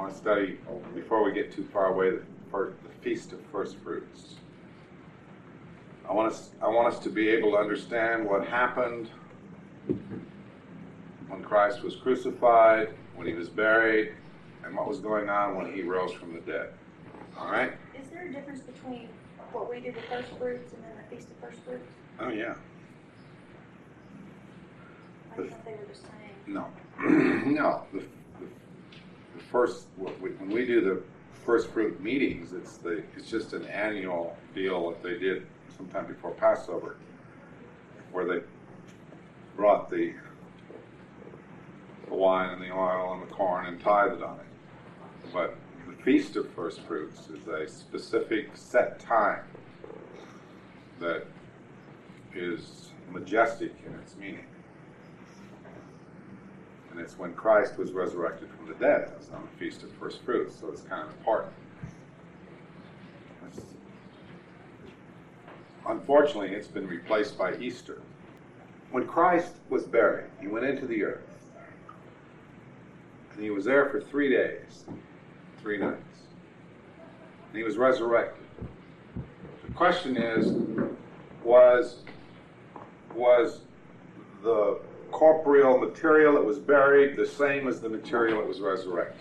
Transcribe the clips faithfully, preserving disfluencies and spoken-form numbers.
want to study, before we get too far away, the, first, the Feast of First Fruits. I want us, I want us to be able to understand what happened when Christ was crucified, when he was buried, and what was going on when he rose from the dead. All right? Is there a difference between what we do with first fruits and then the Feast of First Fruits? Oh, yeah. I thought they were the same. No. no. The, the, the first, when we do the first fruit meetings, it's the it's just an annual deal that they did sometime before Passover, where they brought the, the wine and the oil and the corn and tithed on it. But the Feast of First Fruits is a specific set time that is majestic in its meaning. And it's when Christ was resurrected from the dead. It's on the Feast of First Fruits, so it's kind of important. It's, unfortunately, it's been replaced by Easter. When Christ was buried, he went into the earth. And he was there for three days, three nights. And he was resurrected. The question is, was, was the corporeal material that was buried the same as the material that was resurrected?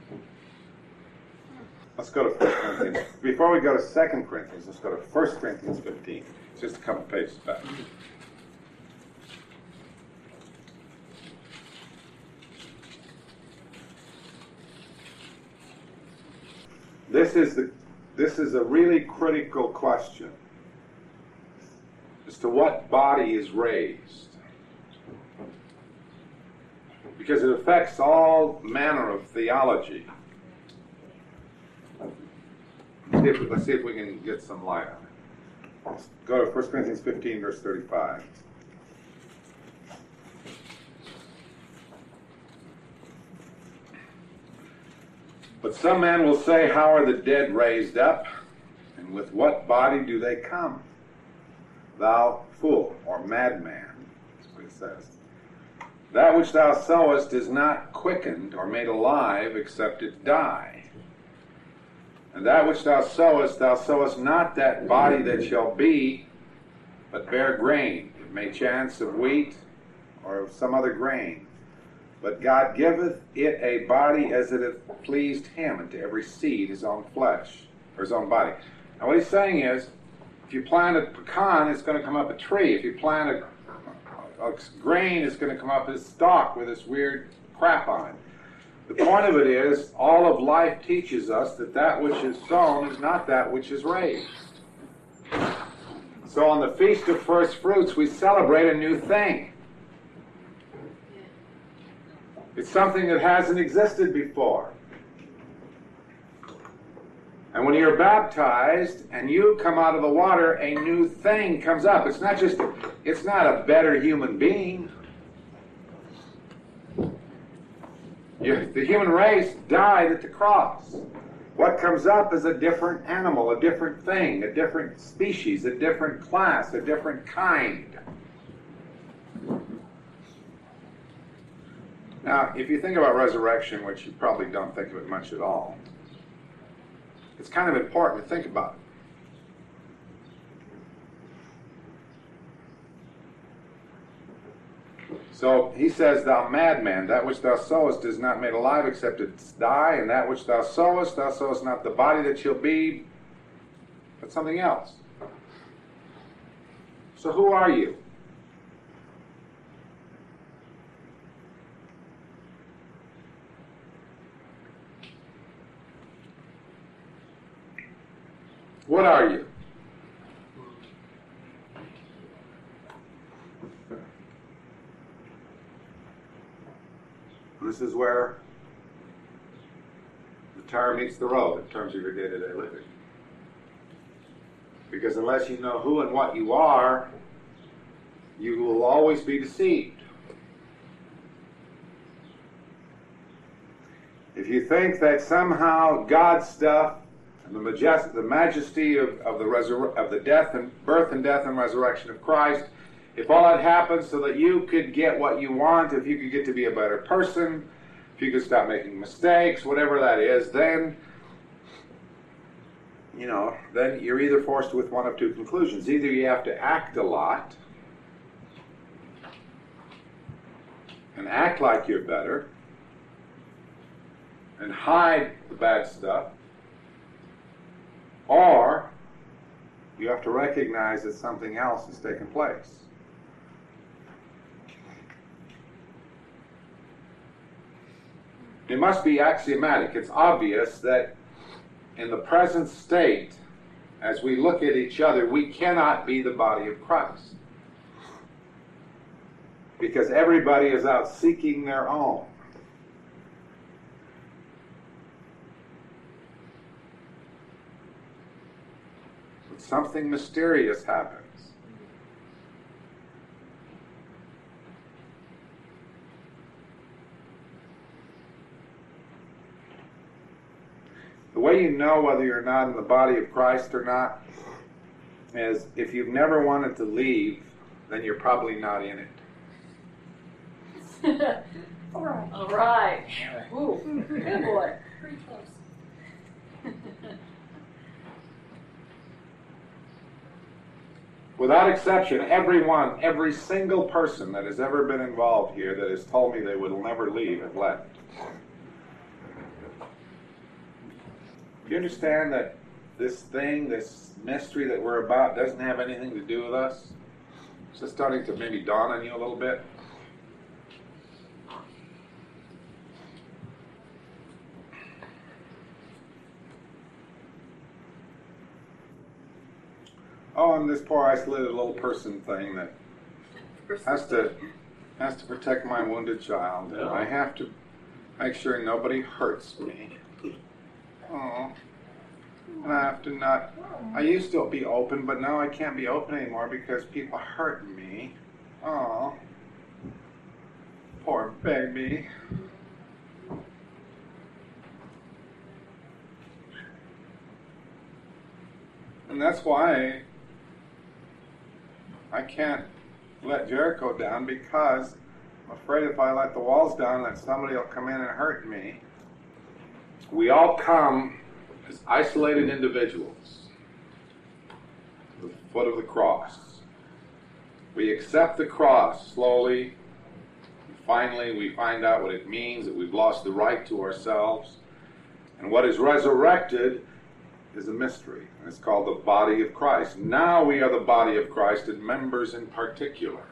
Let's go to First Corinthians. Before we go to Second Corinthians, let's go to First Corinthians fifteen. It's just a couple pages back. This is the this is a really critical question as to what body is raised, because it affects all manner of theology. Let's see if we, let's see if we can get some light on it. Let's go to First Corinthians fifteen, verse thirty-five. But some men will say, how are the dead raised up? And with what body do they come? Thou fool, or madman, that's what it says. That which thou sowest is not quickened or made alive, except it die. And that which thou sowest, thou sowest not that body that shall be, but bear grain. It may chance of wheat or of some other grain. But God giveth it a body as it hath pleased him, and to every seed his own flesh, or his own body. Now what he's saying is, if you plant a pecan, it's going to come up a tree. If you plant a, a, a grain, it's going to come up as stalk with this weird crap on it. The point of it is, all of life teaches us that that which is sown is not that which is raised. So on the Feast of First Fruits, we celebrate a new thing. It's something that hasn't existed before. And when you're baptized and you come out of the water, a new thing comes up. It's not just, it's not a better human being. You, the human race died at the cross. What comes up is a different animal, a different thing, a different species, a different class, a different kind. Now, if you think about resurrection, which you probably don't think of it much at all, it's kind of important to think about it. So he says, thou madman, that which thou sowest is not made alive except it die, and that which thou sowest, thou sowest not the body that shall be, but something else. So who are you? What are you? This is where the tire meets the road in terms of your day-to-day living. Because unless you know who and what you are, you will always be deceived. If you think that somehow God's stuff and the majesty, the majesty of, of the resur- of the death and birth and death and resurrection of Christ, if all that happened so that you could get what you want, if you could get to be a better person, if if you could stop making mistakes, whatever that is, then, you know, then you're either forced with one of two conclusions. Either you have to act a lot and act like you're better and hide the bad stuff, or you have to recognize that something else has taken place. It must be axiomatic. It's obvious that in the present state, as we look at each other, we cannot be the body of Christ. Because everybody is out seeking their own. But something mysterious happens. The way you know whether you're not in the body of Christ or not is if you've never wanted to leave, then you're probably not in it. All right. All right. Ooh, good boy. Pretty close. Without exception, everyone, every single person that has ever been involved here that has told me they will never leave have left. Do you understand that this thing, this mystery that we're about, doesn't have anything to do with us? It's just starting to maybe dawn on you a little bit. Oh, and this poor isolated little person thing that has to has to protect my wounded child, and I have to make sure nobody hurts me. Oh, and I have to not. I used to be open, but now I can't be open anymore because people hurt me. Oh, poor baby. And that's why I can't let Jericho down, because I'm afraid if I let the walls down that somebody will come in and hurt me. We all come as isolated individuals to the foot of the cross. We accept the cross slowly, and finally we find out what it means, that we've lost the right to ourselves. And what is resurrected is a mystery, and it's called the body of Christ. Now we are the body of Christ, and members in particular.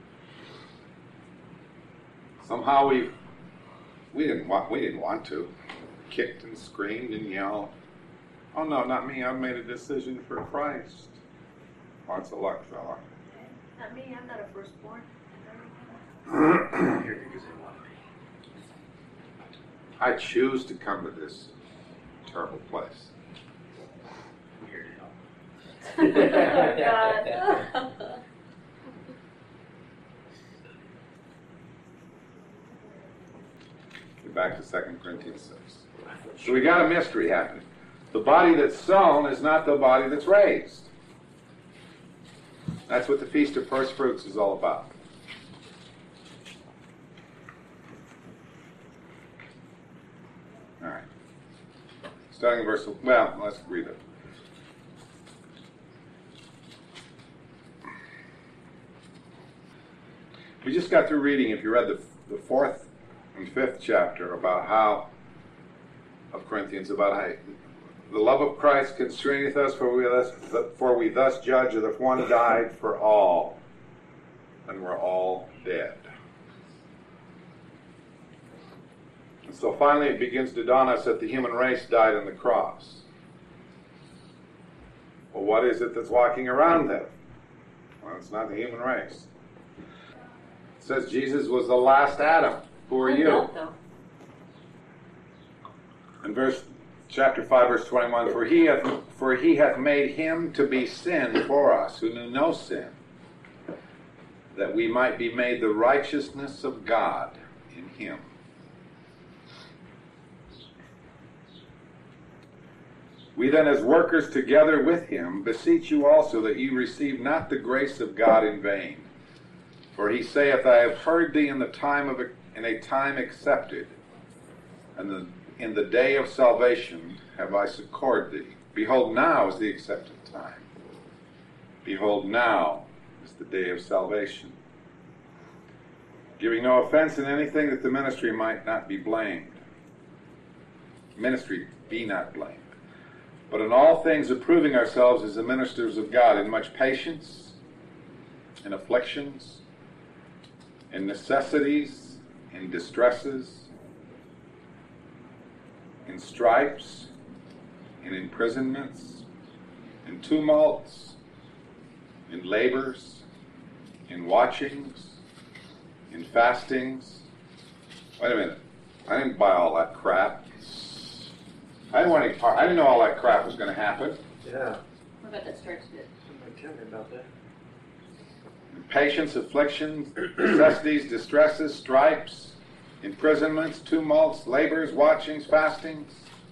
Somehow we we didn't want we didn't want to. Kicked and screamed and yelled. Oh no, not me. I've made a decision for Christ. Lots of luck, fella. Not me. I'm not a firstborn. Here because they want me. I choose to come to this terrible place. I'm here to help. God. Get back to Second Corinthians six. So we got a mystery happening. The body that's sown is not the body that's raised. That's what the Feast of First Fruits is all about. All right. Starting in verse, well, let's read it. We just got through reading, if you read the, the fourth and fifth chapter about how, of Corinthians, about how the love of Christ constraineth us, for we thus, for we thus judge that if one died for all, then we're all dead. And so finally it begins to dawn us that the human race died on the cross. Well, what is it that's walking around then? Well, it's not the human race. It says Jesus was the last Adam. Who are you? In verse chapter five, verse twenty-one, for he hath for he hath made him to be sin for us, who knew no sin, that we might be made the righteousness of God in him. We then, as workers together with him, beseech you also that ye receive not the grace of God in vain. For he saith, I have heard thee in the time of a, in a time accepted, And the, in the day of salvation have I succored thee. Behold, now is the accepted time. Behold, now is the day of salvation. Giving no offense in anything, that the ministry might not be blamed. Ministry be not blamed. But in all things approving ourselves as the ministers of God, in much patience, in afflictions, in necessities, in distresses, in stripes, in imprisonments, in tumults, in labors, in watchings, in fastings. Wait a minute. I didn't buy all that crap. I didn't want any part. I didn't know all that crap was going to happen. Yeah. What about that starts bit? Somebody tell me about that. Patience, afflictions, necessities, distresses, stripes, imprisonments, tumults, labors, watchings, fastings.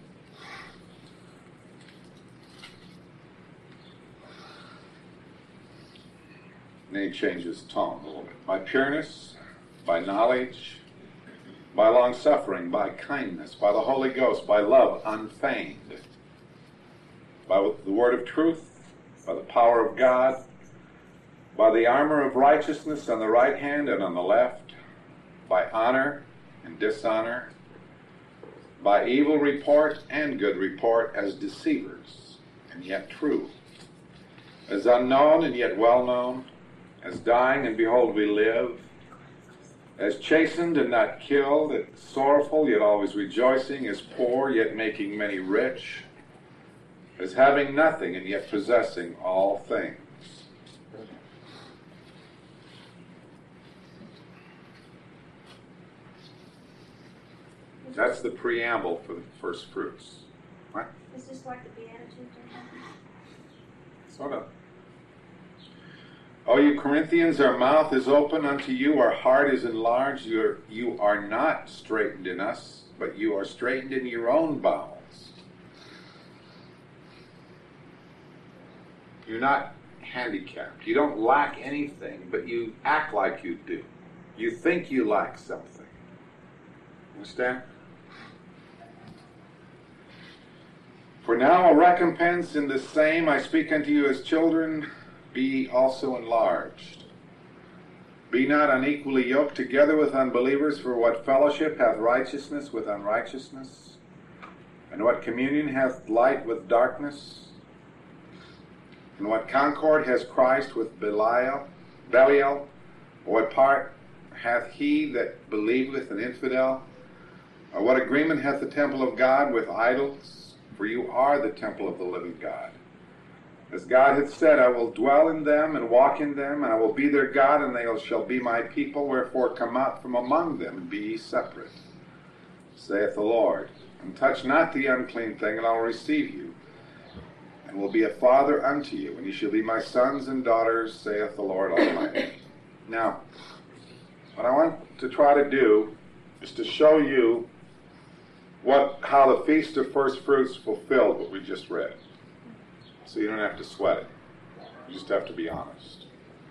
And then he changes tone a little bit. By pureness, by knowledge, by long suffering, by kindness, by the Holy Ghost, by love unfeigned, by the word of truth, by the power of God, by the armor of righteousness on the right hand and on the left, by honor and dishonor, by evil report and good report, as deceivers and yet true, as unknown and yet well known, as dying and behold we live, as chastened and not killed, as sorrowful yet always rejoicing, as poor yet making many rich, as having nothing and yet possessing all things. That's the preamble for the first fruits. What? Is this like the Beatitudes or something? Sort of. O you Corinthians, our mouth is open unto you, our heart is enlarged. You are, you are not straitened in us, but you are straitened in your own bowels. You're not handicapped. You don't lack anything, but you act like you do. You think you lack something. Understand? For now a recompense in the same I speak unto you as children, be also enlarged. Be not unequally yoked together with unbelievers, for what fellowship hath righteousness with unrighteousness? And what communion hath light with darkness? And what concord has Christ with Belial? Belial? Or what part hath he that believeth an infidel? Or what agreement hath the temple of God with idols? For you are the temple of the living God. As God hath said, I will dwell in them and walk in them, and I will be their God, and they shall be my people. Wherefore come out from among them, and be ye separate, saith the Lord. And touch not the unclean thing, and I will receive you, and will be a father unto you, and ye shall be my sons and daughters, saith the Lord Almighty. Now, what I want to try to do is to show you what how the Feast of First Fruits fulfilled what we just read. So you don't have to sweat it. You just have to be honest.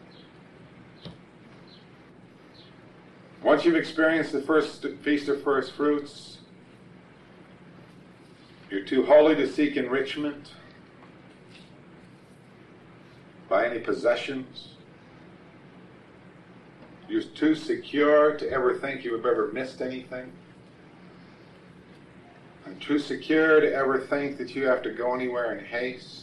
Once you've experienced the first Feast of First Fruits, you're too holy to seek enrichment by any possessions. You're too secure to ever think you have ever missed anything. And too secure to ever think that you have to go anywhere in haste.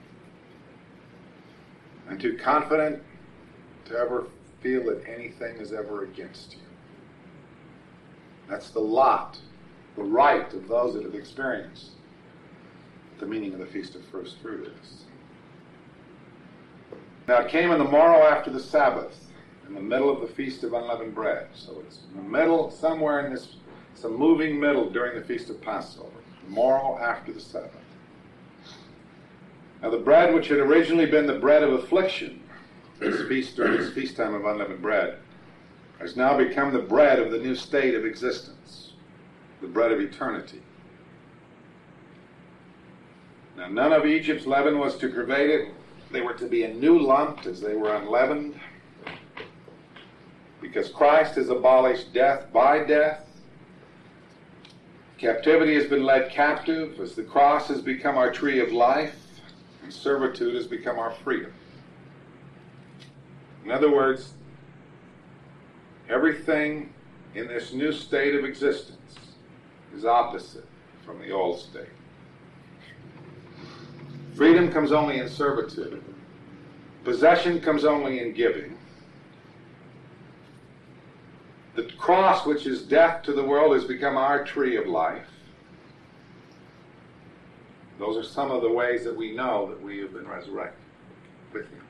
And too confident to ever feel that anything is ever against you. That's the lot, the right of those that have experienced what the meaning of the Feast of First Fruit is. Now it came on the morrow after the Sabbath, in the middle of the Feast of Unleavened Bread. So it's in the middle, somewhere in this, it's a moving middle during the Feast of Passover. The morrow after the Sabbath. Now the bread which had originally been the bread of affliction, this feast during this feast time of unleavened bread, has now become the bread of the new state of existence, the bread of eternity. Now none of Egypt's leaven was to pervade it. They were to be a new lump as they were unleavened, because Christ has abolished death by death, Captivity has been led captive as the cross has become our tree of life and servitude has become our freedom. In other words, everything in this new state of existence is opposite from the old state. Freedom comes only in servitude. Possession comes only in giving. The cross, which is death to the world, has become our tree of life. Those are some of the ways that we know that we have been resurrected with Him.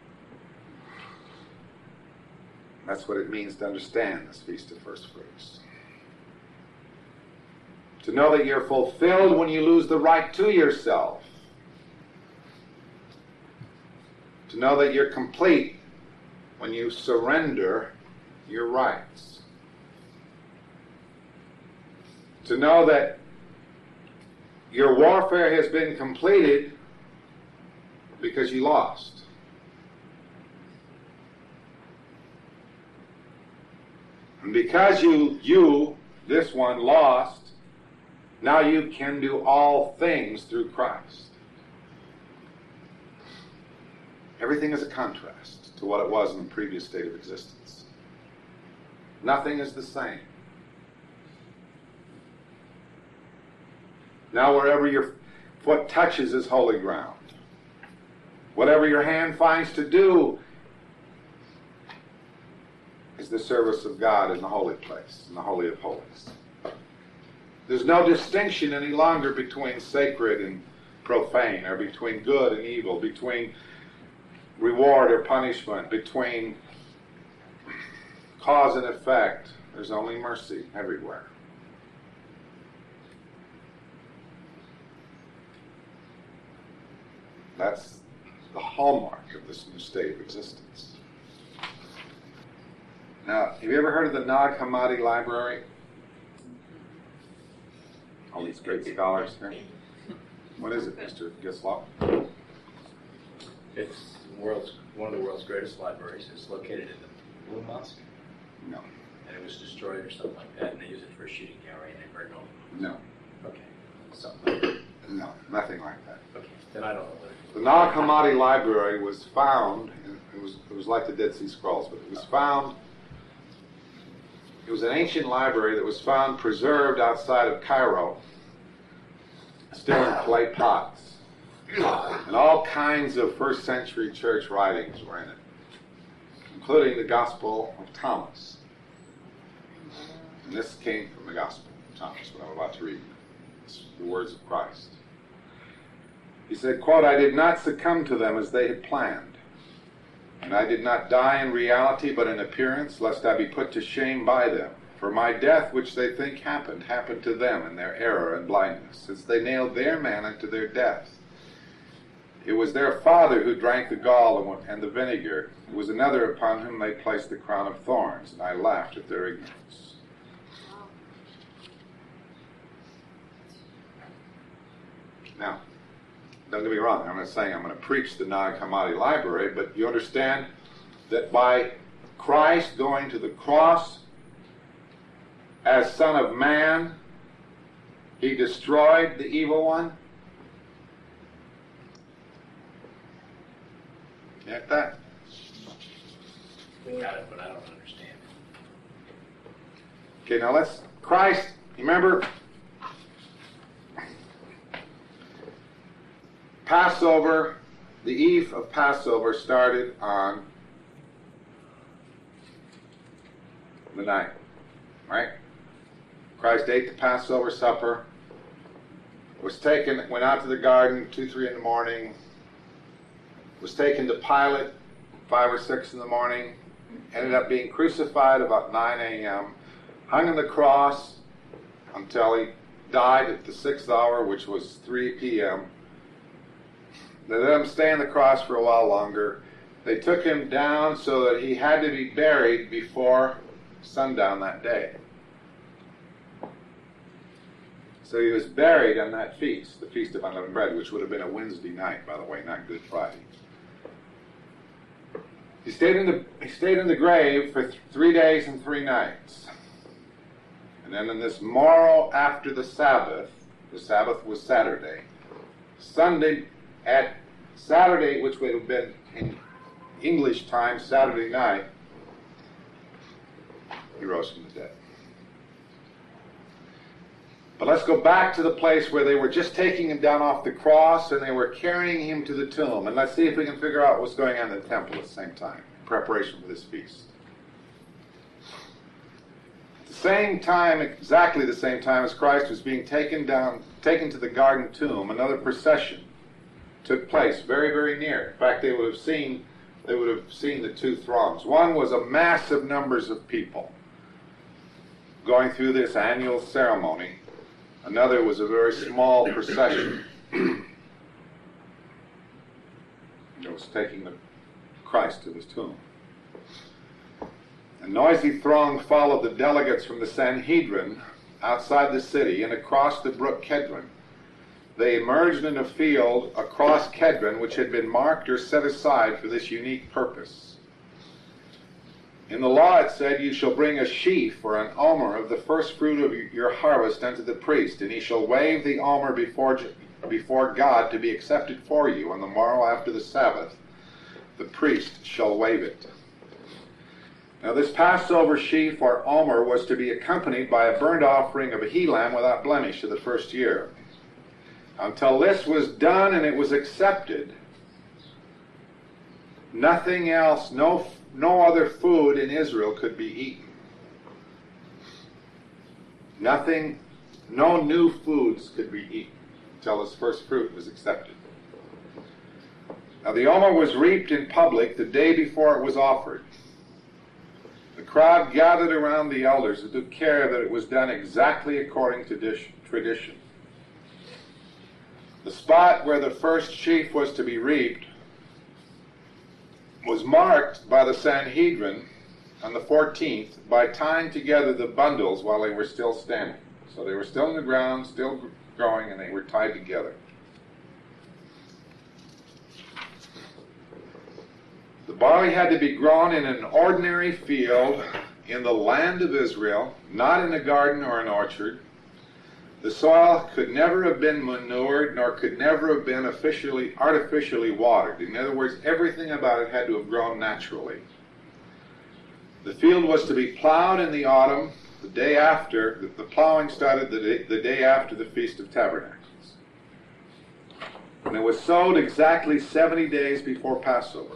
That's what it means to understand this Feast of First Fruits. To know that you're fulfilled when you lose the right to yourself. To know that you're complete when you surrender your rights. To know that your warfare has been completed because you lost. And because you, you, this one, lost, now you can do all things through Christ. Everything is a contrast to what it was in the previous state of existence. Nothing is the same. Now wherever your foot touches is holy ground. Whatever your hand finds to do is the service of God in the holy place, in the Holy of Holies. There's no distinction any longer between sacred and profane, or between good and evil, between reward or punishment, between cause and effect. There's only mercy everywhere. That's the hallmark of this new state of existence. Now, have you ever heard of the Nag Hammadi Library? All these great scholars here. What is it, Mister Gislaw? It's the world's, one of the world's greatest libraries. It's located in the Blue Mosque, No. and it was destroyed or something like that, and they use it for a shooting gallery, and they burned it. No. Okay, something like that. No. Nothing like that. Okay, then I don't know what it is. The Nag Hammadi Library was found, it was, it was like the Dead Sea Scrolls, but it was found, it was an ancient library that was found preserved outside of Cairo, still in clay pots. And all kinds of first century church writings were in it, including the Gospel of Thomas. And this came from the Gospel of Thomas, what I'm about to read. It's the words of Christ. He said, quote, "I did not succumb to them as they had planned, and I did not die in reality but in appearance, lest I be put to shame by them. For my death, which they think happened, happened to them in their error and blindness, since they nailed their man unto their death. It was their father who drank the gall and the vinegar. It was another upon whom they placed the crown of thorns, and I laughed at their ignorance." Now, don't get me wrong, I'm not saying I'm going to preach the Nag Hammadi Library, but you understand that by Christ going to the cross as Son of Man, He destroyed the evil one. Get that? Got it, but I don't understand. Okay, now let's, Christ, you remember, Passover, the eve of Passover started on the night, right? Christ ate the Passover supper, was taken, went out to the garden two, three in the morning, was taken to Pilate five or six in the morning, ended up being crucified about nine a.m., hung on the cross until he died at the sixth hour, which was three p.m. They let him stay on the cross for a while longer. They took him down so that he had to be buried before sundown that day. So he was buried on that feast, the Feast of Unleavened Bread, which would have been a Wednesday night, by the way, not Good Friday. He stayed in the he stayed in the grave for th- three days and three nights. And then in this morrow after the Sabbath, the Sabbath was Saturday, Sunday at Saturday, which would have been in English time, Saturday night, he rose from the dead. But let's go back to the place where they were just taking him down off the cross and they were carrying him to the tomb. And let's see if we can figure out what's going on in the temple at the same time, in preparation for this feast. At the same time, exactly the same time as Christ was being taken down, taken to the garden tomb, another procession took place very, very near. In fact, they would have seen, they would have seen the two throngs. One was a massive numbers of people going through this annual ceremony. Another was a very small procession. It was taking the Christ to his tomb. A noisy throng followed the delegates from the Sanhedrin outside the city and across the brook Kedron. They emerged in a field across Kedron, which had been marked or set aside for this unique purpose. In the law it said, "You shall bring a sheaf or an omer of the first fruit of your harvest unto the priest, and he shall wave the omer before, before God to be accepted for you. On the morrow after the Sabbath, the priest shall wave it." Now this Passover sheaf or omer was to be accompanied by a burnt offering of a he-lamb without blemish of the first year. Until this was done and it was accepted, nothing else, no No other food in Israel could be eaten. Nothing, no new foods could be eaten until this first fruit was accepted. Now the omer was reaped in public the day before it was offered. The crowd gathered around the elders and took care that it was done exactly according to tradition. The spot where the first sheaf was to be reaped was marked by the Sanhedrin on the fourteenth by tying together the bundles while they were still standing. So they were still in the ground, still growing, and they were tied together. The barley had to be grown in an ordinary field in the land of Israel, not in a garden or an orchard. The soil could never have been manured, nor could never have been officially, artificially watered. In other words, everything about it had to have grown naturally. The field was to be plowed in the autumn, the day after, the, the plowing started the day, the day after the Feast of Tabernacles. And it was sowed exactly seventy days before Passover.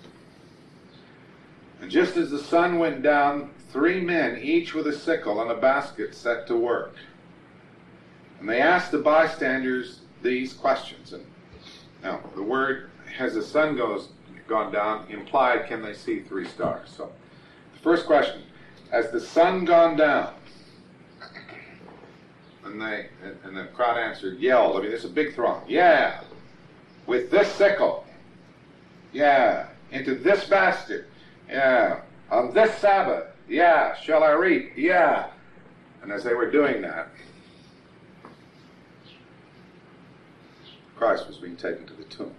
And just as the sun went down, three men, each with a sickle and a basket, set to work. And they asked the bystanders these questions. And now, the word, as the sun goes gone down, implied, can they see three stars? So, the first question, has the sun gone down? And they, and the crowd answered, yelled. I mean, there's a big throng. Yeah. With this sickle. Yeah. Into this basket. Yeah. On this Sabbath. Yeah. Shall I reap? Yeah. And as they were doing that, Christ was being taken to the tomb.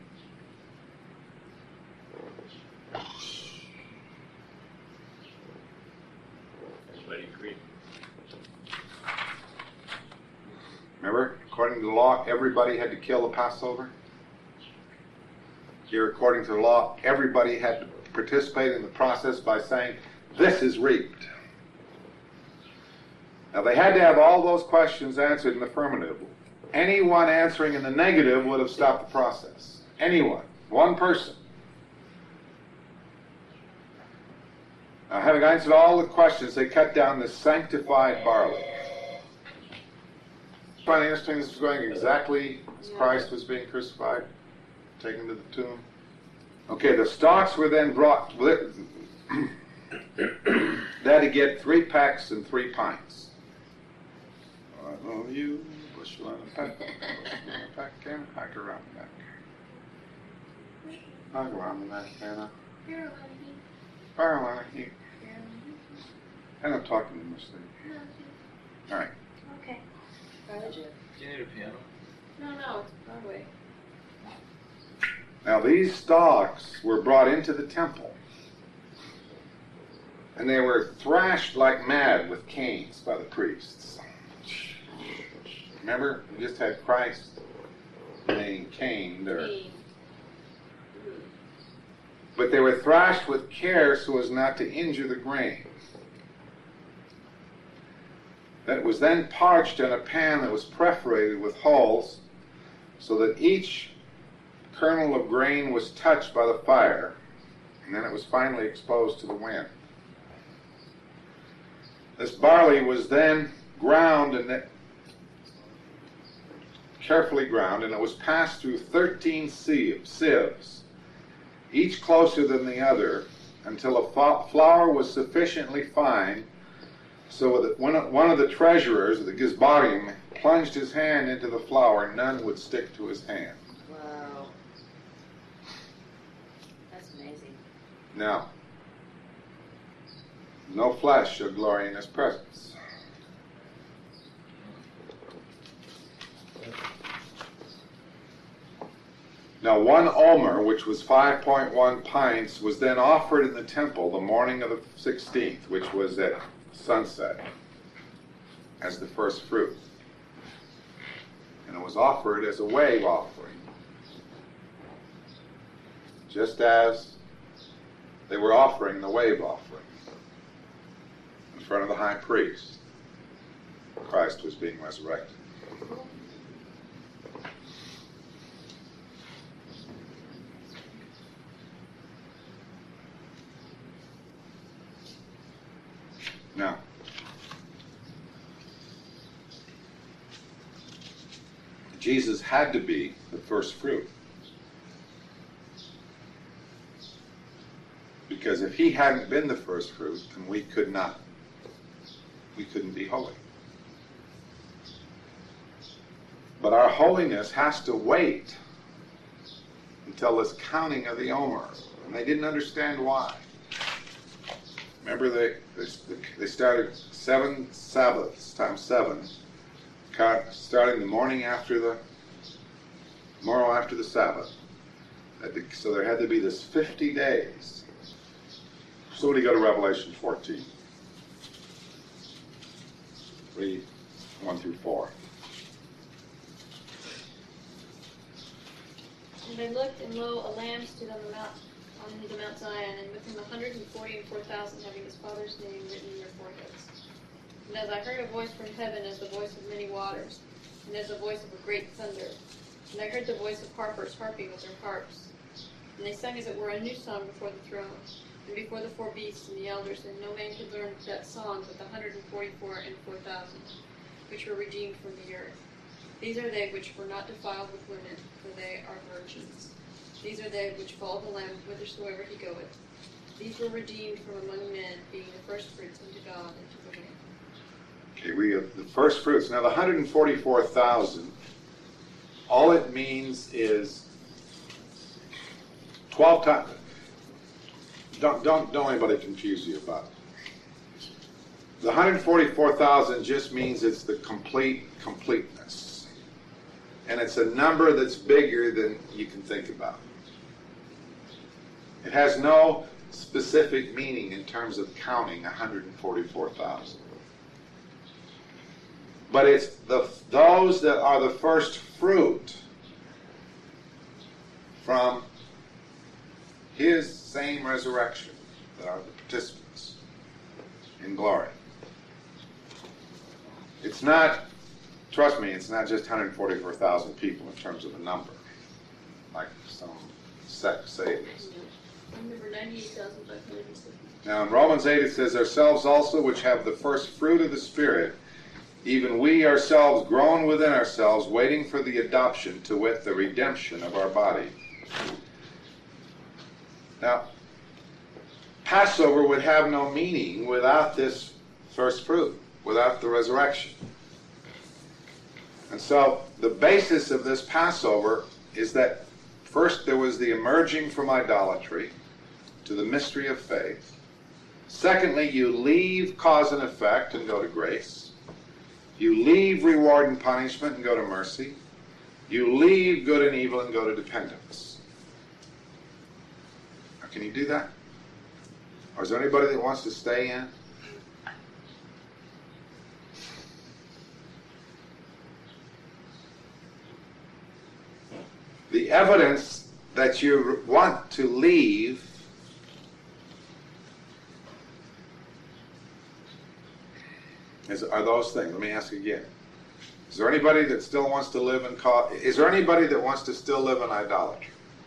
Everybody agreed. Remember, according to the law, everybody had to kill the Passover. Here, according to the law, everybody had to participate in the process by saying, this is reaped. Now, they had to have all those questions answered in the affirmative. Anyone answering in the negative would have stopped the process. Anyone. One person. Now, having answered all the questions, they cut down the sanctified barley. Find it interesting this was going exactly as Christ was being crucified, taken to the tomb. Okay, the stalks were then brought. They had to get three pecks and three pints. I love you. Bushel and a peck, bushel and a peck, and a peck around the neck. Hug around the neck, Anna. Carolina, he. And I'm talking to Miss Lee. All right. Okay. Gotcha. Do you need a piano? No, no, it's Broadway. Now these stalks were brought into the temple. And they were thrashed like mad with canes by the priests. Remember, we just had Christ being caned, or, Cain. but they were thrashed with care so as not to injure the grain. That was then parched in a pan that was perforated with holes, so that each kernel of grain was touched by the fire, and then it was finally exposed to the wind. This barley was then ground and it, carefully ground, and it was passed through thirteen sieves, each closer than the other, until a fa- flour was sufficiently fine so that when one of the treasurers, the Gizbarium, plunged his hand into the flour, none would stick to his hand. Wow. That's amazing. Now, no flesh shall glory in his presence. Now one omer, which was five point one pints, was then offered in the temple the morning of the sixteenth, which was at sunset, as the first fruit. And it was offered as a wave offering, just as they were offering the wave offering in front of the high priest. Christ was being resurrected. Now, Jesus had to be the first fruit. Because if he hadn't been the first fruit, then we could not, we couldn't be holy. But our holiness has to wait until this counting of the Omer. And they didn't understand why. Remember, they, they, they started seven Sabbaths times seven, starting the morning after the, morrow after the Sabbath. So there had to be this fifty days. So when you go to Revelation fourteen, read one through four. And I looked, and lo, a lamb stood on the mount, on the Mount Zion, and with him a hundred and forty and four thousand, having his father's name written in their foreheads. And as I heard a voice from heaven, as the voice of many waters, and as the voice of a great thunder, and I heard the voice of harpers harping with their harps. And they sang as it were a new song before the throne, and before the four beasts and the elders, and no man could learn that song but the hundred and forty-four and four thousand, which were redeemed from the earth. These are they which were not defiled with women, for they are virgins. These are they which follow the Lamb whithersoever he goeth. These were redeemed from among men, being the firstfruits unto God and to the Lamb. Okay, we have the first fruits. Now the one hundred forty-four thousand, all it means is twelve times. Don't, don't, don't anybody confuse you about it. The one hundred forty-four thousand just means it's the complete completeness. And it's a number that's bigger than you can think about. It has no specific meaning in terms of counting one hundred forty-four thousand. But it's the those that are the first fruit from his same resurrection that are the participants in glory. It's not, trust me, it's not just one hundred forty-four thousand people in terms of the number, like some sects say it is. I remember ninety-eight thousand five hundred sixty. Now in Romans eight it says, ourselves also which have the first fruit of the Spirit, even we ourselves groan within ourselves, waiting for the adoption, to wit, the redemption of our body. Now, Passover would have no meaning without this first fruit, without the resurrection. And so the basis of this Passover is that first there was the emerging from idolatry to the mystery of faith. Secondly, you leave cause and effect and go to grace. You leave reward and punishment and go to mercy. You leave good and evil and go to dependence. Now, can you do that? Or is there anybody that wants to stay in? The evidence that you want to leave is, are those things. Let me ask again. Is there anybody that still wants to live in ca- is there anybody that wants to still live in idolatry?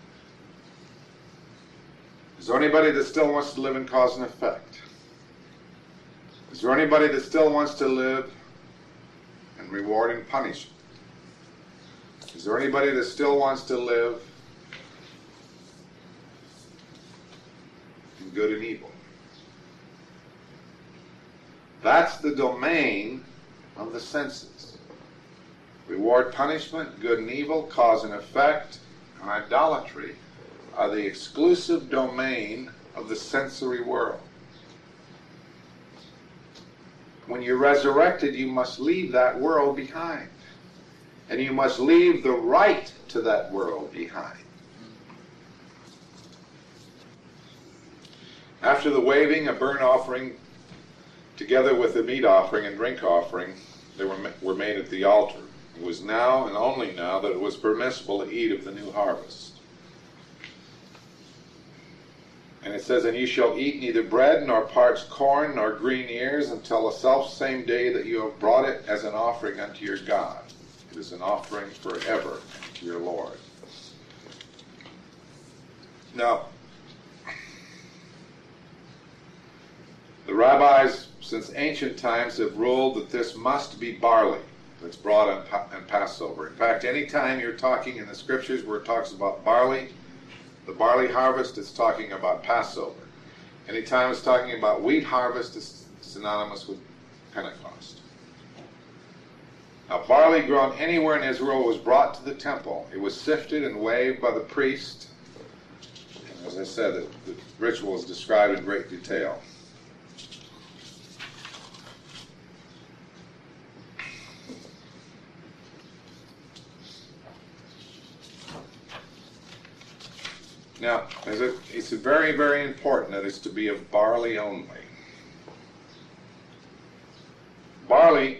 Is there anybody that still wants to live in cause and effect? Is there anybody that still wants to live in reward and punishment? Is there anybody that still wants to live in good and evil? That's the domain of the senses. Reward, punishment, good and evil, cause and effect, and idolatry are the exclusive domain of the sensory world. When you're resurrected, you must leave that world behind. And you must leave the right to that world behind. After the waving, a burnt offering, together with the meat offering and drink offering, they were, were made at the altar. It was now and only now that it was permissible to eat of the new harvest. And it says, and you shall eat neither bread, nor parched corn, nor green ears, until the selfsame day that you have brought it as an offering unto your God. It is an offering forever to your Lord. Now, the rabbis, since ancient times, have ruled that this must be barley that's brought on, pa- on Passover. In fact, any time you're talking in the scriptures where it talks about barley, the barley harvest, it's talking about Passover. Anytime it's talking about wheat harvest, it's synonymous with Pentecost. Now, barley grown anywhere in Israel was brought to the temple. It was sifted and weighed by the priest. And as I said, the, the ritual is described in great detail. Now, as it, it's very, very important that it's to be of barley only. Barley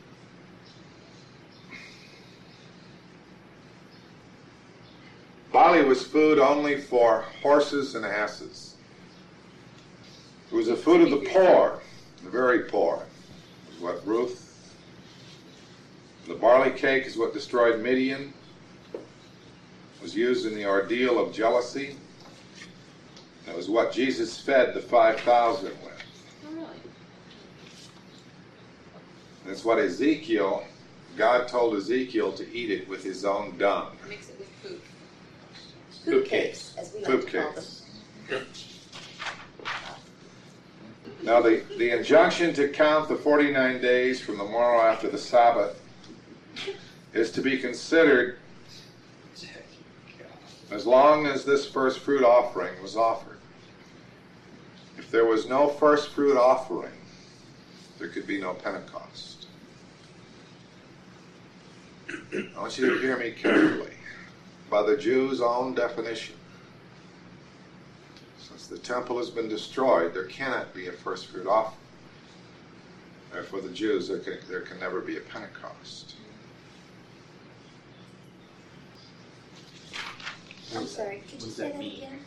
Barley was food only for horses and asses. It was the food of the poor, the very poor. It was what Ruth, the barley cake is what destroyed Midian. It was used in the ordeal of jealousy. It was what Jesus fed the five thousand with. Oh, really? That's what Ezekiel, God told Ezekiel to eat it with his own dung. Mix it with food. Food cakes, as we like Food to call them. cakes. Now the, the injunction to count the forty-nine days from the morrow after the Sabbath is to be considered as long as this first fruit offering was offered. If there was no first fruit offering, there could be no Pentecost. I want you to hear me carefully. By the Jews' own definition, since the temple has been destroyed, there cannot be a first fruit offering. Therefore, the Jews, there can, there can never be a Pentecost. I'm sorry, could you What does say that that mean? again?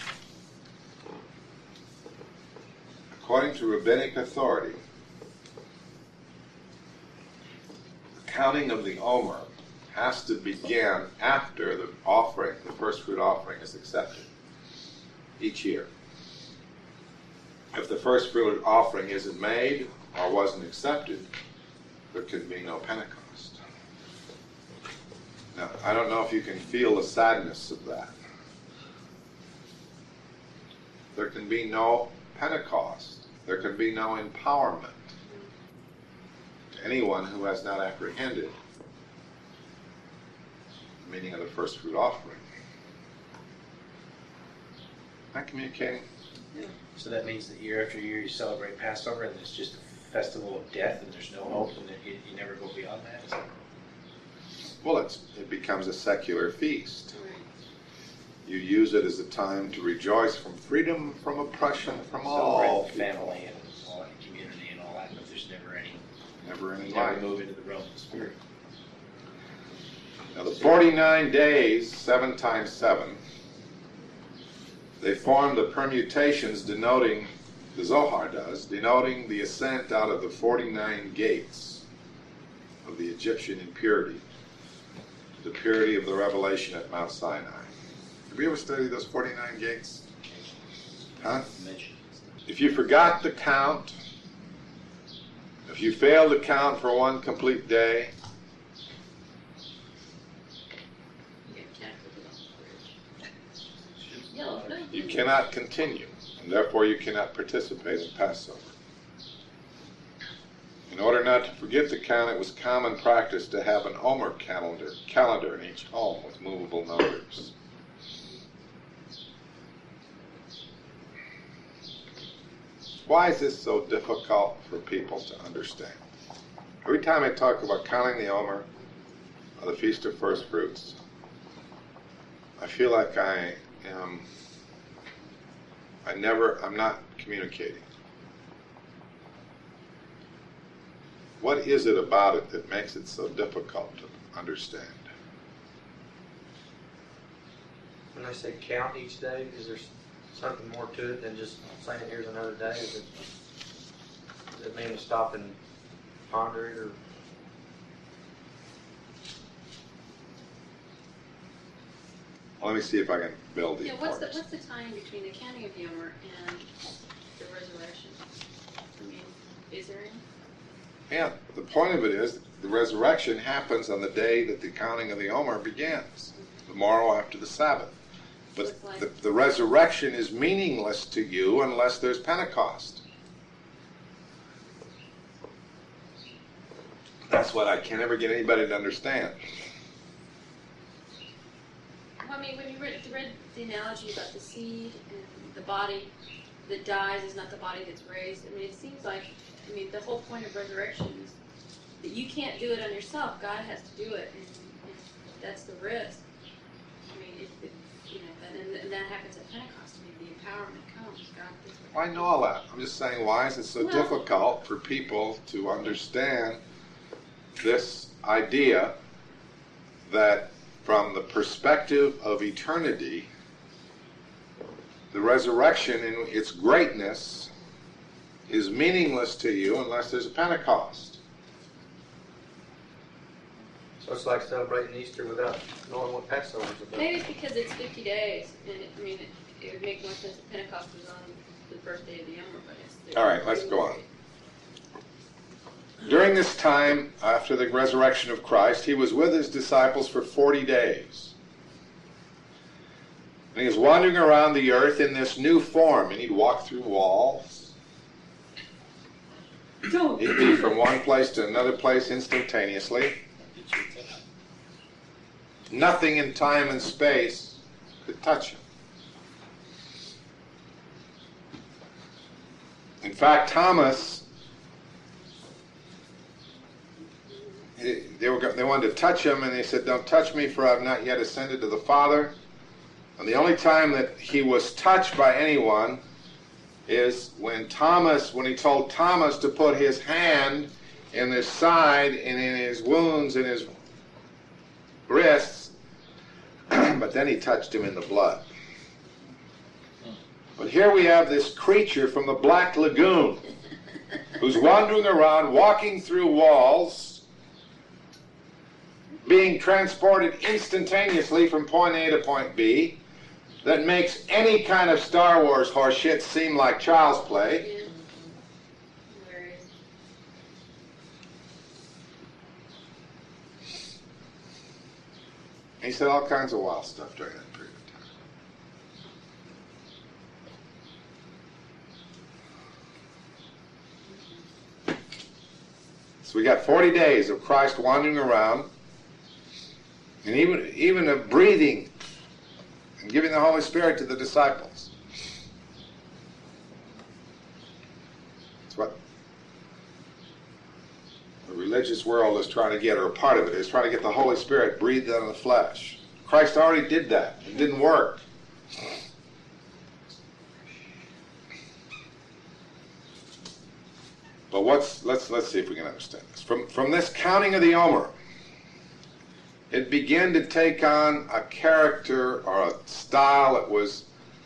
According to rabbinic authority, the counting of the Omer has to begin after the offering, the first fruit offering, is accepted each year. If the first fruit offering isn't made or wasn't accepted, there can be no Pentecost. Now, I don't know if you can feel the sadness of that. There can be no Pentecost. There can be no empowerment to anyone who has not apprehended the meaning of the first fruit offering. Am I communicating? So that means that year after year you celebrate Passover and it's just a festival of death and there's no hope and that you, you never go beyond that? Is that Well, it's, it becomes a secular feast. You use it as a time to rejoice from freedom from oppression from all Celebrate the family and all that, community and all that, but there's never any, Never any never life. move into the realm of the spirit. Now the forty-nine days, seven times seven, they form the permutations denoting, the Zohar does, denoting the ascent out of the forty-nine gates of the Egyptian impurity, the purity of the revelation at Mount Sinai. Have you ever studied those forty-nine gates? Huh? Mention. If you forgot to count, if you failed to count for one complete day, No, no. you cannot continue, and therefore you cannot participate in Passover. In order not to forget to count, it was common practice to have an Omer calendar, calendar in each home with movable numbers. Why is this so difficult for people to understand? Every time I talk about counting the Omer or the Feast of First Fruits, I feel like I am, I never, I'm not communicating. What is it about it that makes it so difficult to understand? When they say count each day, is there something more to it than just saying here's another day? Is it, does it mean to stop and ponder it, or Well, let me see if I can build the Yeah, what's the, importance. what's the time between the counting of Yomer and the resurrection? I mean, is there any? Yeah, the point of it is the resurrection happens on the day that the counting of the Omer begins, the morrow after the Sabbath. But the, the resurrection is meaningless to you unless there's Pentecost. That's what I can never get anybody to understand. Well, I mean, when you read, read the analogy about the seed and the body that dies is not the body that's raised, I mean, it seems like, I mean, the whole point of resurrection is that you can't do it on yourself. God has to do it, and, and that's the risk. I mean, it, it, you know, and, and that happens at Pentecost. I mean, the empowerment comes. God does it. I know all that. I'm just saying, why is it so Well- difficult for people to understand this idea that from the perspective of eternity, the resurrection in its greatness is meaningless to you unless there's a Pentecost. so it's like celebrating Easter without knowing what Passover is about? Maybe it's because it's fifty days, and it, I mean, it, it would make more sense if Pentecost was on the first day of the Yomer, but it's... All right, let's go on. During this time, after the resurrection of Christ, he was with his disciples for forty days. And he was wandering around the earth in this new form, and he'd walk through walls. He'd be from one place to another place instantaneously. Nothing in time and space could touch him. In fact, Thomas, he- they, were, go- they wanted to touch him, and he said, "Don't touch me, for I have not yet ascended to the Father." And the only time that he was touched by anyone is when Thomas, when he told Thomas to put his hand in his side and in his wounds in his wrists, but then he touched him in the blood. But here we have this creature from the Black Lagoon who's wandering around, walking through walls, being transported instantaneously from point A to point B, that makes any kind of Star Wars horseshit seem like child's play. Yeah. Hilarious. He said all kinds of wild stuff during that period of time. So we got forty days of Christ wandering around, and even even of breathing and giving the Holy Spirit to the disciples. That's what the religious world is trying to get, or a part of it is trying to get the Holy Spirit breathed on the flesh. Christ already did that. It didn't work. But what's let's let's see if we can understand this. From from this counting of the Omer, it began to take on a character or a style that was,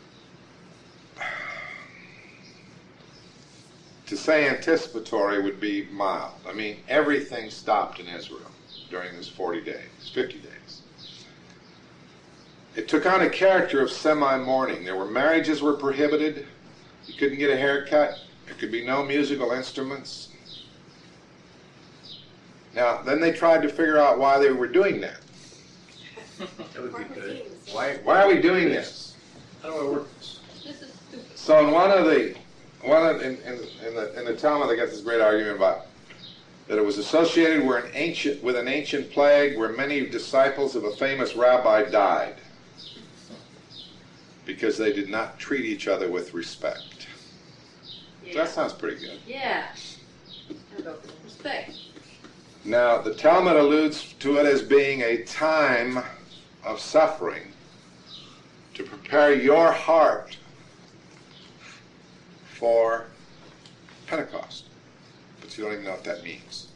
to say anticipatory would be mild. I mean, everything stopped in Israel during this forty days, fifty days. It took on a character of semi-mourning. There were marriages were prohibited. You couldn't get a haircut. There could be no musical instruments. Now, then they tried to figure out why they were doing that. That would be good. Why, why are we doing this? How do I work this? This is stupid. So in one of the, one of, in, in, in the in the Talmud, they got this great argument about that it was associated with an ancient with an ancient plague where many disciples of a famous rabbi died because they did not treat each other with respect. Yeah. That sounds pretty good. Yeah. Respect. Now, the Talmud alludes to it as being a time of suffering to prepare your heart for Pentecost. But you don't even know what that means.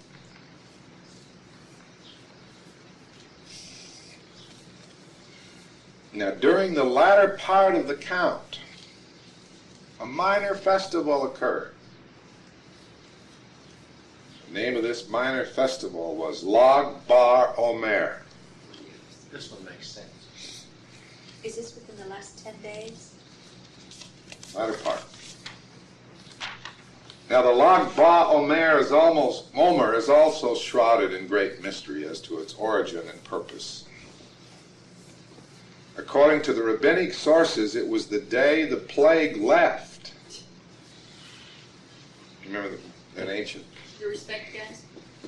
Now, during the latter part of the count, a minor festival occurred. The name of this minor festival was Lag Bar Omer. This one makes sense. Is this within the last ten days? Latter part. Now the Lag Bar Omer is almost Omer is also shrouded in great mystery as to its origin and purpose. According to the rabbinic sources, it was the day the plague left. Remember the, an ancient. Your respect, guys.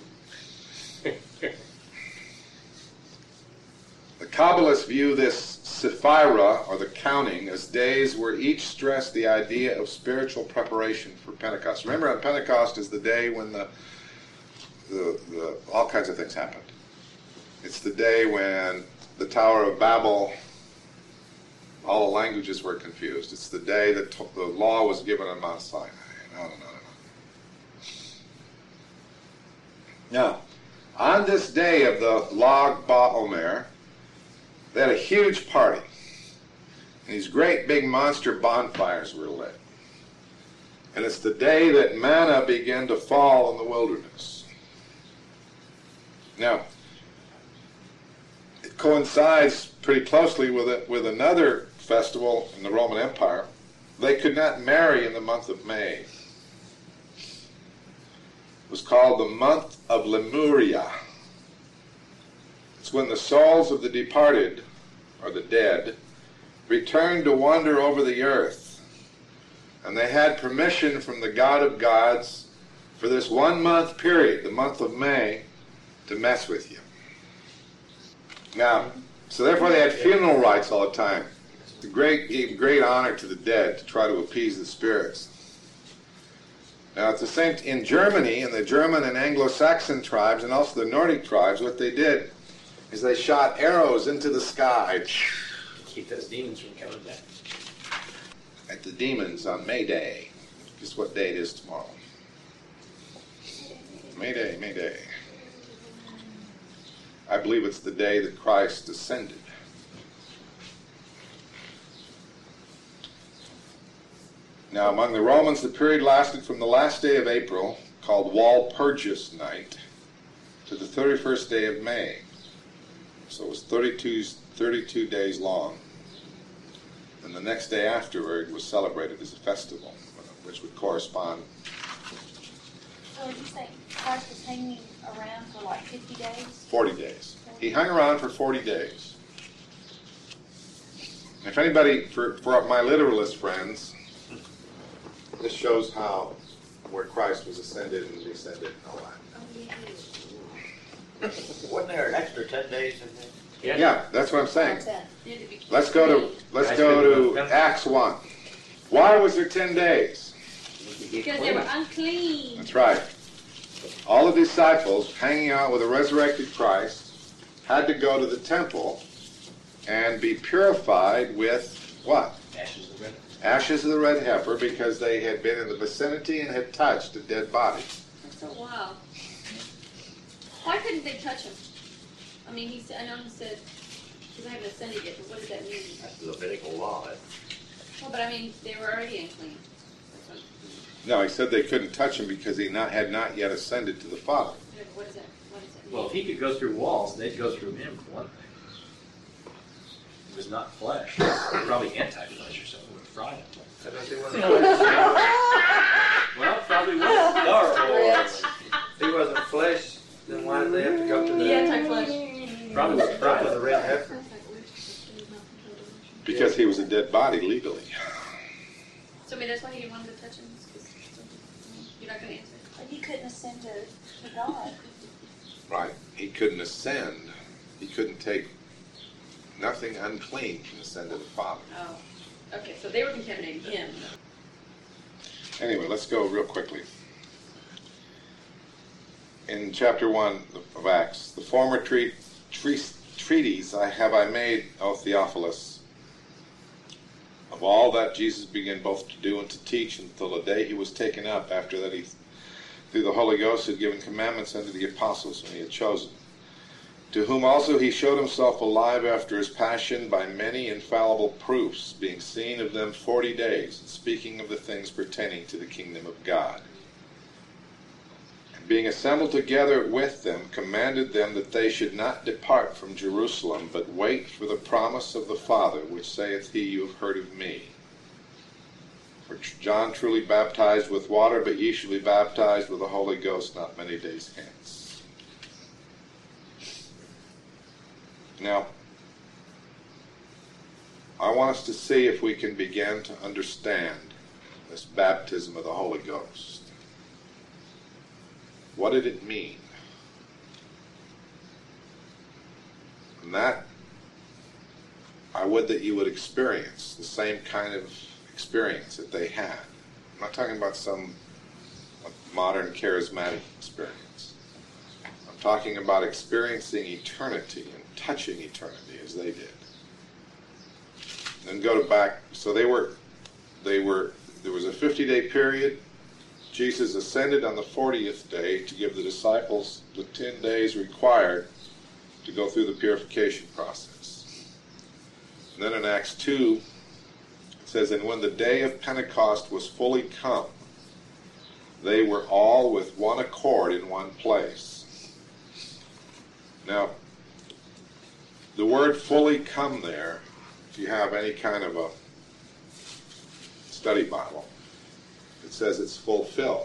The Kabbalists view this Sephira, or the counting, as days where each stressed the idea of spiritual preparation for Pentecost. Remember, on Pentecost is the day when the, the, the all kinds of things happened. It's the day when the Tower of Babel, all the languages were confused. It's the day that t- the law was given on Mount Sinai. No, no, no, no. Now, on this day of the Lag Ba Omer, they had a huge party. And these great big monster bonfires were lit. And it's the day that manna began to fall in the wilderness. Now, it coincides pretty closely with it, with another festival in the Roman Empire. They could not marry in the month of May. It was called the month of Lemuria. It's when the souls of the departed, or the dead, returned to wander over the earth. And they had permission from the God of gods for this one month period, the month of May, to mess with you. Now, so therefore they had funeral rites all the time. It's a great, gave great honor to the dead to try to appease the spirits. Now, it's the same in Germany, in the German and Anglo-Saxon tribes, and also the Nordic tribes. What they did is they shot arrows into the sky Keep those demons from coming back. at the demons on May Day. Guess what day it is tomorrow? May Day, May Day. I believe it's the day that Christ ascended. Now, among the Romans, the period lasted from the last day of April, called Walpurgis Night, to the thirty-first day of May. So it was thirty-two, thirty-two days long. And the next day afterward was celebrated as a festival, which would correspond. So would you say Christ was hanging around for like fifty days? forty days. He hung around for forty days. If anybody, for, for my literalist friends, this shows how, where Christ was ascended and descended and all that. Oh, yeah. Wasn't there an extra ten days in there? Yeah, that's what I'm saying. Ten. You had to be Let's go to let's Guys, go good. to Acts one. Why was there ten days? Because they were unclean. That's right. All the disciples hanging out with the resurrected Christ had to go to the temple and be purified with what? Ashes of the red. Ashes of the red heifer, because they had been in the vicinity and had touched a dead body. So wow. Why couldn't they touch him? I mean, he said. I know he said because I haven't ascended yet. But what does that mean? That's Levitical law. Well, but I mean, they were already unclean. That's what, No, he said they couldn't touch him because he not, had not yet ascended to the Father. yeah, but what does that? What does that mean? Well, if he could go through walls, they'd go through him for one thing. It was not flesh. Probably anti-flesh or something would fry him. I don't see what Well, probably was dark. If he wasn't flesh, then why did they have to go to the, the anti-flesh. Probably was to fried. the red heifer? Because he was a dead body legally. So I mean, that's why he didn't want them to touch him. It's 'cause- you're not going to answer. But he couldn't ascend to, to God. Right. He couldn't ascend. He couldn't take nothing unclean can ascend to the Father. Oh. Okay, so they were contaminating him. Anyway, let's go real quickly. In chapter one of Acts, the former treat, tre- treatise I have I made, O Theophilus, of all that Jesus began both to do and to teach until the day he was taken up, after that he, through the Holy Ghost, had given commandments unto the apostles whom he had chosen, to whom also he showed himself alive after his passion by many infallible proofs, being seen of them forty days, and speaking of the things pertaining to the kingdom of God. And being assembled together with them, commanded them that they should not depart from Jerusalem, but wait for the promise of the Father, which saith he, you have heard of me. For John truly baptized with water, but ye shall be baptized with the Holy Ghost not many days hence. Now, I want us to see if we can begin to understand this baptism of the Holy Ghost. What did it mean? And that, I would that you would experience the same kind of experience that they had. I'm not talking about some modern charismatic experience. I'm talking about experiencing eternity and touching eternity as they did. Then go to back, so they were, they were, there was a fifty-day period. Jesus ascended on the fortieth day to give the disciples the ten days required to go through the purification process. And then in Acts two, it says, and when the day of Pentecost was fully come, they were all with one accord in one place. Now, the word fully come there, if you have any kind of a study Bible, it says it's fulfilled.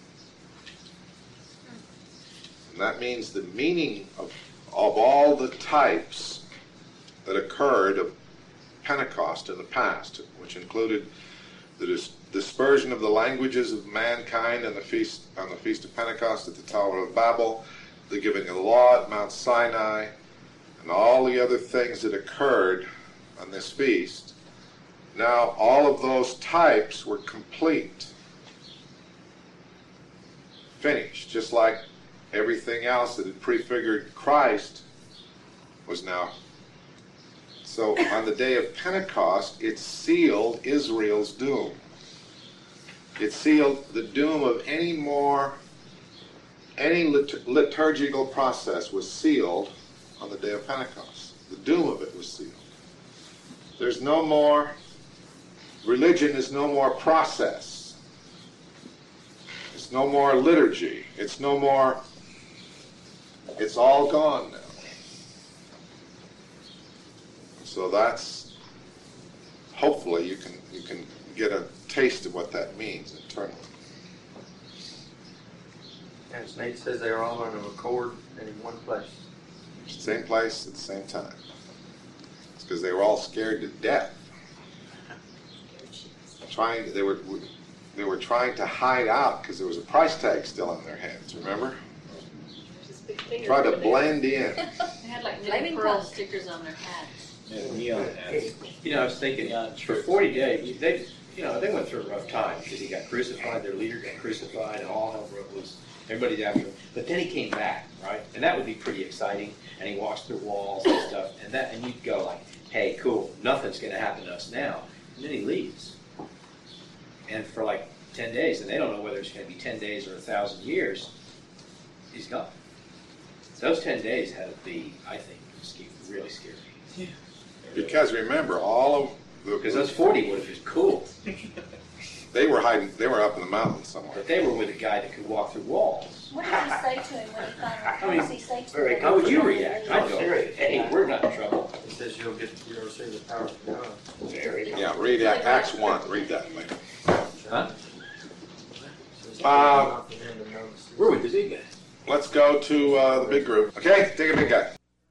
And that means the meaning of, of all the types that occurred of Pentecost in the past, which included the dis- dispersion of the languages of mankind on the feast on the feast of Pentecost at the Tower of Babel, the giving of the law at Mount Sinai, and all the other things that occurred on this feast. Now all of those types were complete, finished, just like everything else that had prefigured Christ was now. So on the day of Pentecost, it sealed Israel's doom. It sealed the doom of any more, any lit- liturgical process was sealed on the day of Pentecost. The doom of it was sealed. There's no more, religion is no more process. It's no more liturgy. It's no more, it's all gone now. So that's, hopefully you can you can get a taste of what that means internally. And it's neat, it says they are all on accord and in one place. Same place at the same time. It's because they were all scared to death. Trying, they were they were trying to hide out because there was a price tag still on their heads. Remember? Try to blend in. They had like Flaming little pearl punk. stickers on their hats. Yeah, neon hats. You know, I was thinking, for forty days, they, you know, they went through a rough time because he got crucified, their leader got crucified, and all hell broke loose. Everybody's after him. But then he came back, right? And that would be pretty exciting. And he walks through walls and stuff. And that, and you'd go like, hey, cool, nothing's going to happen to us now. And then he leaves. And for like ten days, and they don't know whether it's going to be ten days or a thousand years, he's gone. Those ten days had to be, I think, really scary. Yeah. Because remember, all of the Because those forty would have been cool. they were hiding. They were up in the mountains somewhere. But they were with a guy that could walk through walls. What did he say to him when he finally, I what mean, does he say to very him? How would you react? I'd go, hey, we're not in trouble. It says you'll get, you'll receive the power of God. Very. Yeah, read Ac- Acts one. Read that later. Huh? Uh, We're with the big guy. Let's go to uh, the big group. Okay, take a big guy.